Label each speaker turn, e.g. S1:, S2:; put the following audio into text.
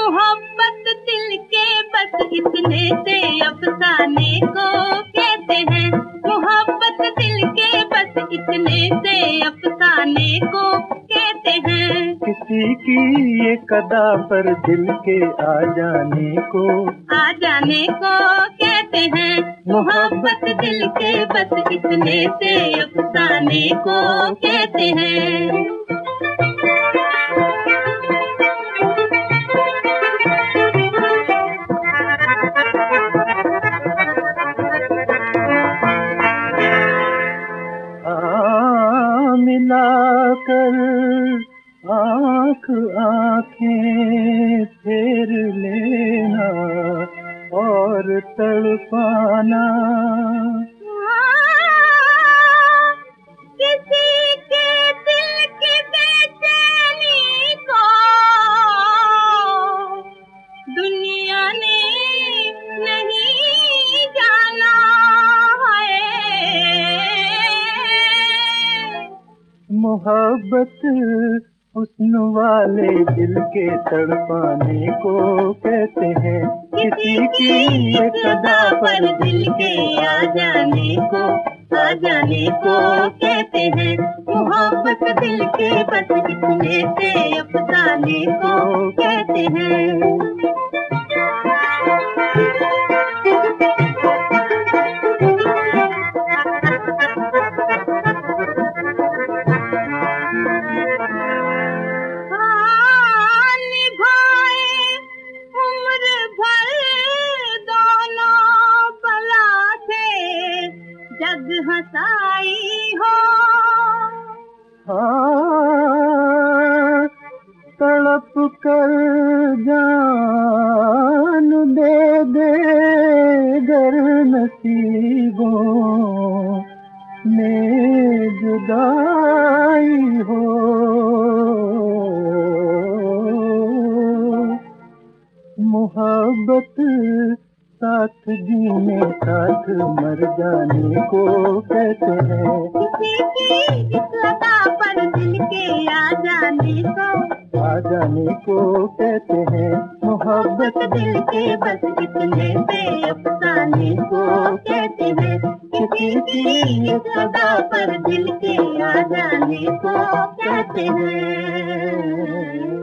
S1: मोहब्बत दिल के बस इतने से अफसाने को कहते हैं। मोहब्बत दिल के बस इतने से अफसाने को कहते हैं।
S2: किसी की ये कदा पर दिल के आ जाने को
S1: कहते हैं। मोहब्बत दिल के बस इतने से अफसाने को कहते हैं।
S2: मिलाकर आँख आँखें फेर लेना और तड़पाना।
S1: किसी के दिल की बेचैनी को दुनिया ने नहीं जाना है।
S2: मोहब्बत हुस्न वाले दिल के तड़पाने को कहते हैं। किसी की ये सदा पर दिल के आ जाने को
S1: कहते हैं। मोहब्बत दिल के बस इतने से अफसाने को कहते हैं। जग हंसाई हो
S2: तड़प कर जान दे दे गर नसीबों में जुदाई हो। मोहब्बत साथ जीने साथ मर जाने को कहते हैं।
S1: किसी की इस लता पर दिल के आ जाने को
S2: कहते हैं।
S1: मोहब्बत दिल के बस इतने से अफसाने को कहते हैं। किसी की इस लता पर दिल के आ जाने को कहते हैं।